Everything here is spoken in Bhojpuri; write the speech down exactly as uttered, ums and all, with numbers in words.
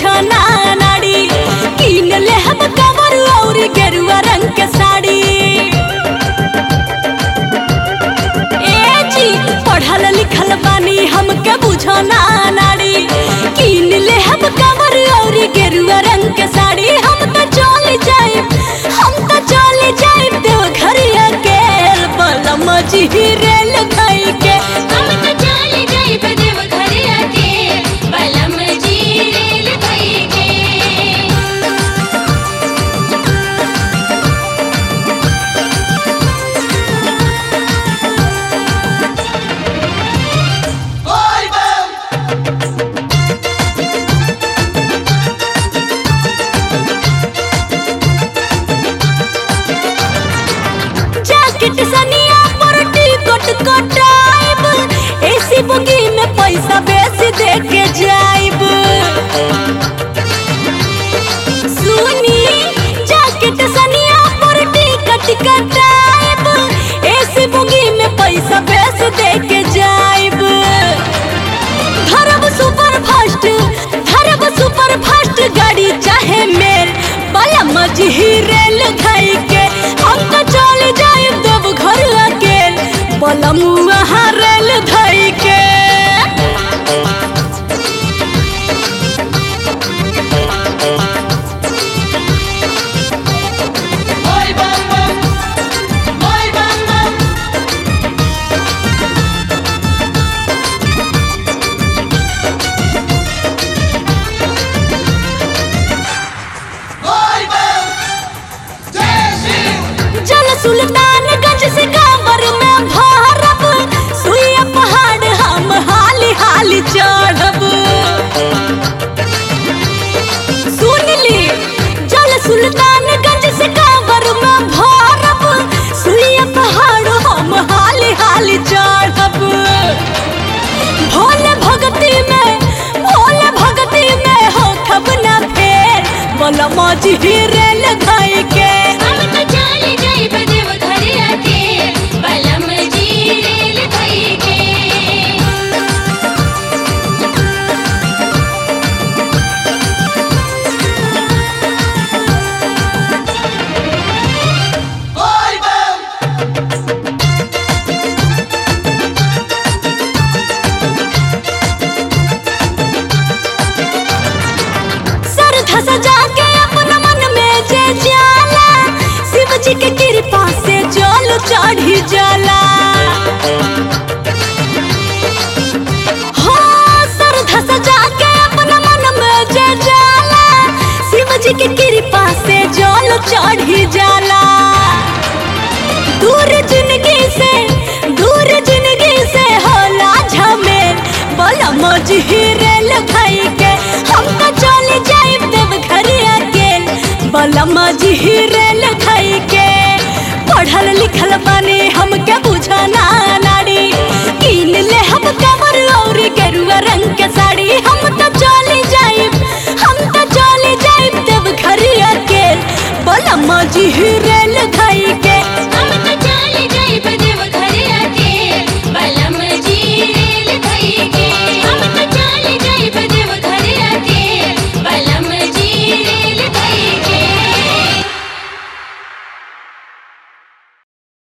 बुझाना नाड़ी कीन ले हम कमर और गेरुआ रंग के साड़ी। ए जी पढ़ल लिखल बानी हमके बुझाना नाड़ी कीन ले हम कमर और गेरुआ रंग के साड़ी। हम तो चल जाए हम तो चल जाए देव घरिया के बलम जी रेल खाई के। हम तो चल जाए देव घरिया के बलम जी रेल खाई के। जैकेट सनिया पर टिकट कटाइब एसी बुगी में पैसा बेसी दे के जाइब। सुनी जैकेट सनिया पर टिकट कटाइब एसी बुगी में पैसा बेसी दे के जाइब। धरब सुपर फास्ट धरब सुपर फास्ट गाड़ी चाहे मेल बलम जी रेल खाई के। हम तो चल जाए देव घर अकेल बलम वहाँ रेल धाई के। चल सुल्तानगंज से कांवर में भरब सुइया पहाड़ हम हाली हाली चढ़ब। सुन ली चल सुल्तानगंज से कांवर में भरब सुइया पहाड़ हम हाली हाली चढ़ब। भोले भगती में भोले भगती में हो खब ना फेर बलम जी रेल खाई के। हम तो चल जाए देव घरिया के बलम जी रेल खाई के। श्रद्धा सजा के अपना मन में जे जाला शिव जी के कृपा से जल चढ़ी जाला। हाँ श्रद्धा सजा के अपना मन में जे जाला शिव जी के कृपा से जल चढ़ी जाला। दूर जिंदगी से दूर जिंदगी से होला झमेल बलम जी रेल खाई के। हम तो चल जाए देव घरिया अकेल बलम जी रेल खाई के। पढ़ल लिखल बानी हमके बुझाना